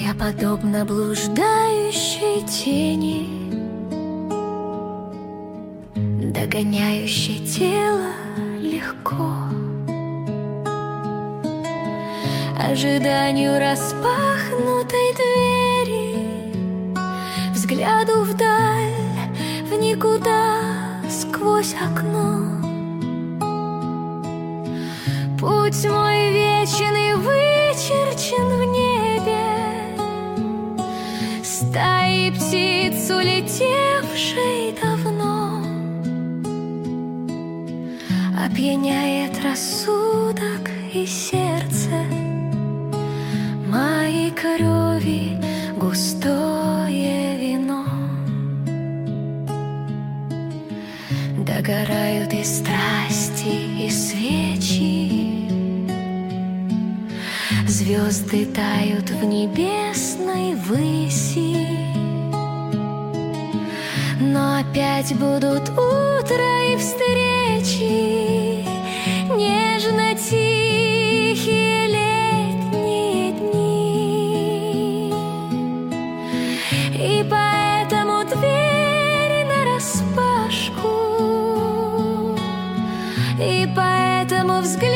Я подобна блуждающей тени, догоняющей тело легко, ожиданию распахнутой двери, взгляду вдаль, в никуда, сквозь окно. Путь мой вечный вычерчен в небе стаи птиц, улетевшей давно. Опьяняет рассудок и сердце, моей крови густое вино. Догорают и страсти, и свечи, звезды тают в небесной выси. Но опять будут утро и встречи, нежно тихие летние дни. И поэтому двери нараспашку, и поэтому взгляд